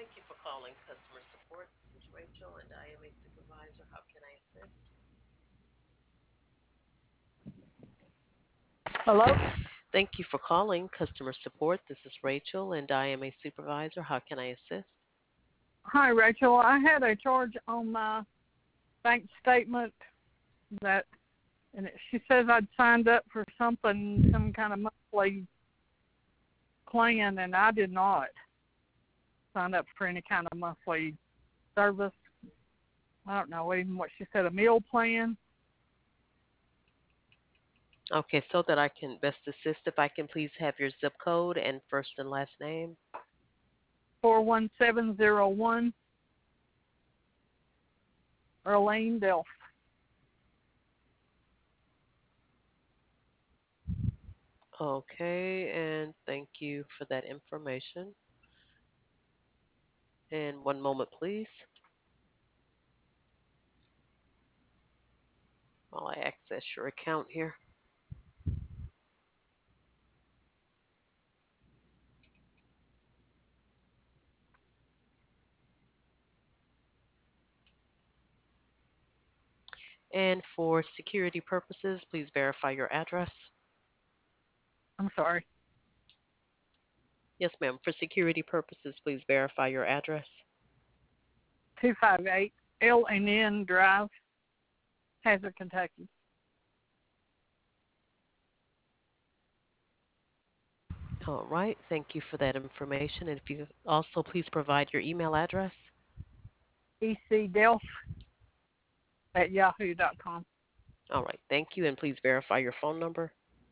Thank you for calling customer support. This is Rachel, and I am a supervisor. How can I assist? Hello? Thank you for calling customer support. This is Rachel, and I am a supervisor. How can I assist? Hi, Rachel. I had a charge on my bank statement that, she says I'd signed up for something, some kind of monthly plan, and I did not sign up for any kind of monthly service. I don't know even what she said, a meal plan. Okay, so that I can best assist, if I can please have your zip code and first and last name. 41701, Erlene Delph. Okay, and thank you for that information. And one moment, please, while I access your account here. And for security purposes, please verify your address. I'm sorry, Yes, ma'am. For security purposes, please verify your address. 258 L&N Drive, Hazard, Kentucky. All right. Thank you for that information. And if you also please provide your email address. ECDelph at yahoo.com. All right. Thank you. And please verify your phone number.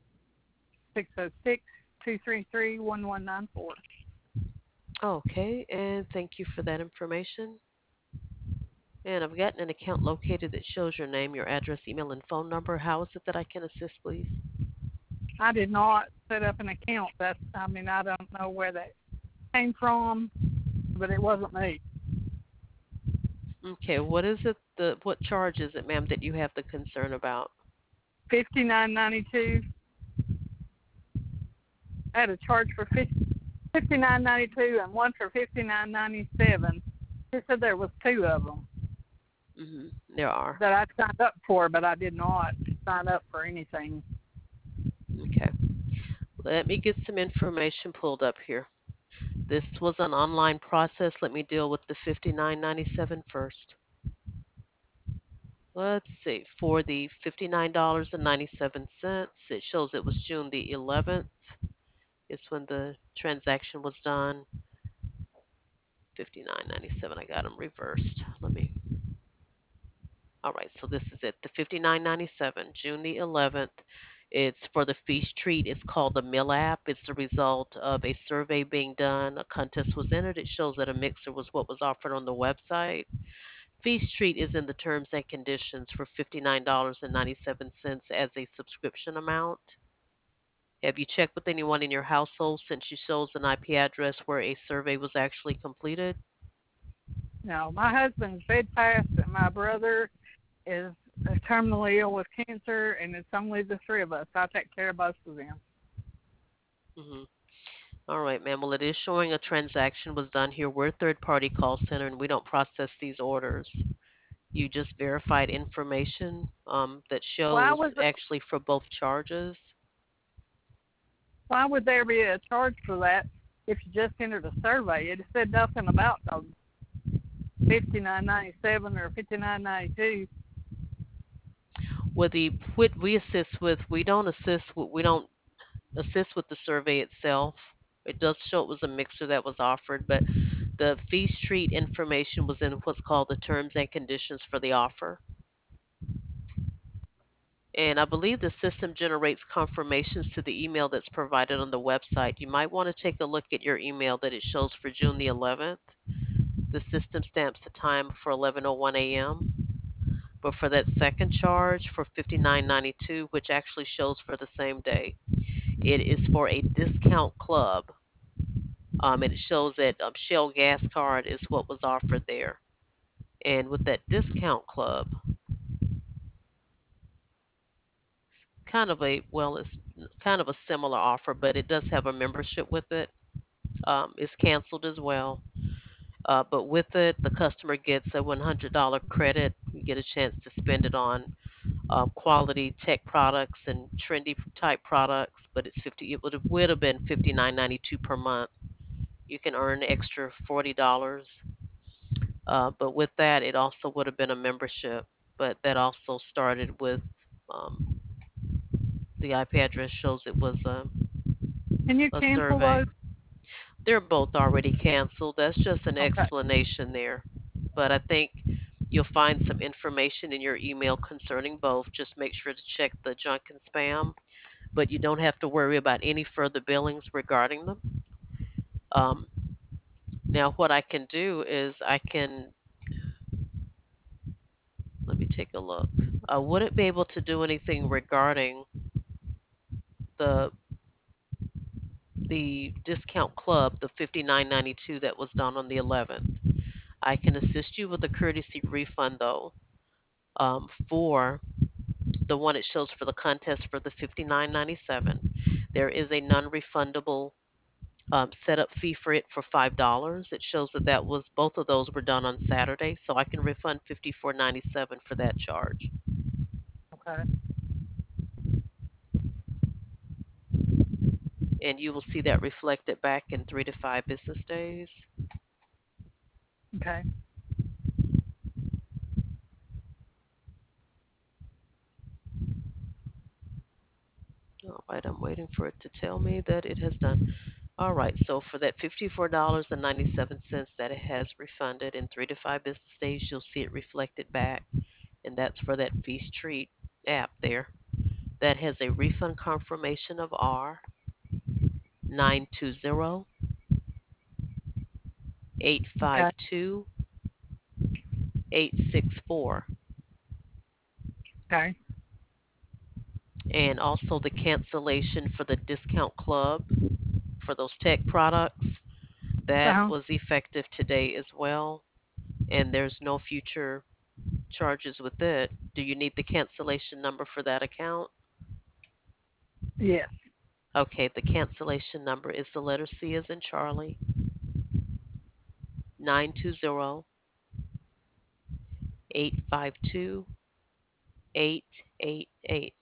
606-233-1194. Okay. And thank you for that information. And I've gotten an account located that shows your name, your address, email, and phone number. How is it that I can assist, please? I did not set up an account. I don't know where that came from, but it wasn't me. Okay. What is it? What charge is it, ma'am, that you have the concern about? 59.92. I had a charge for 59.92 and one for 59.97. She said there was two of them There are. that I signed up for, but I did not sign up for anything. Okay. Let me get some information pulled up here. This was an online process. Let me deal with the 59.97 first. Let's see. For the $59.97, it shows it was June the 11th. It's when the transaction was done. 59.97. I got them reversed. Let me. All right. So this is it. The 59.97, June the 11th. It's for the Feast Treat. It's called the Mill app. It's the result of a survey being done. A contest was entered. It shows that a mixer was what was offered on the website. Feast Street is in the terms and conditions for $59.97 as a subscription amount. Have you checked with anyone in your household since you shows an IP address where a survey was actually completed? No, my husband's bedfast, and my brother is terminally ill with cancer, and it's only the three of us. I take care of both of them. Hmm. All right, ma'am. Well, it is showing a transaction was done here. We're a third-party call center, and we don't process these orders. You just verified information that Why shows was it, actually for both charges. why would there be a charge for that if you just entered a survey? It said nothing about the 59.97 or 59.92. With the what we assist with, we don't assist with the survey itself. It does show it was a mixer that was offered, but the fee street information was in what's called the terms and conditions for the offer. And I believe the system generates confirmations to the email that's provided on the website. You might want to take a look at your email that it shows for June the 11th. The system stamps the time for 11:01 a.m. But for that second charge for 59.92, which actually shows for the same day, it is for a discount club. And it shows that Shell Gas Card is what was offered there. And with that discount club, it's kind of a similar offer, but it does have a membership with it. It's canceled as well. But with it, the customer gets a $100 credit. You get a chance to spend it on quality tech products and trendy type products. But it's 50. It would have been 59.92 per month. You can earn an extra $40. But with that, it also would have been a membership. But that also started with um, the IP address shows it was Can you a cancel survey. those? They're both already canceled. That's just an Okay. explanation there. But I think you'll find some information in your email concerning both. Just make sure to check the junk and spam. But you don't have to worry about any further billings regarding them. Um, Now, what I can do is let me take a look. I wouldn't be able to do anything regarding the the discount club, the 59.92 that was done on the 11th. I can assist you with a courtesy refund though. For the one it shows for the contest for the 59.97, there is a non-refundable setup fee for it for $5. It shows that that was both of those were done on Saturday, so I can refund 54.97 for that charge. Okay. And you will see that reflected back in 3 to 5 business days. Okay. All right, I'm waiting for it to tell me that it has done. All right, so for that $54.97 that it has refunded in 3 to 5 business days, you'll see it reflected back, and that's for that Feast Treat app there. That has a refund confirmation of Okay. R 920 852 864, Okay. and also the cancellation for the discount club for those tech products. That Uh-huh. was effective today as well, and there's no future charges with it. Do you need the cancellation number for that account? Yes. Okay, the cancellation number is the letter C as in Charlie, 920 852 888.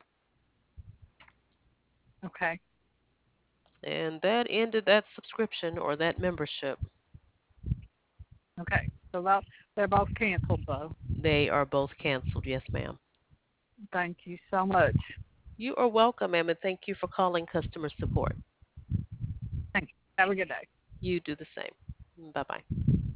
Okay. And that ended that subscription or that membership. Okay. So they're both canceled though. They are both canceled. Yes, ma'am. Thank you so much. You are welcome, ma'am, and thank you for calling customer support. Thank you. Have a good day. You do the same. Bye bye.